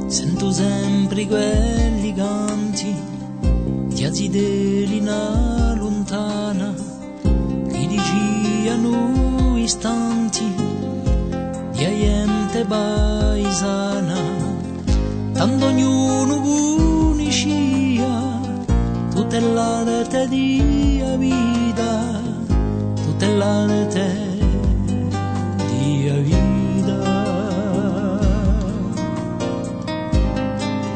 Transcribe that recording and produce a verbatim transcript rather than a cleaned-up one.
Sento sempre quelli canti di azidelina lontana che dicevano istanti di gente paesana, tanto ognuno conoscia tutta l'arte di vita, tutta l'arte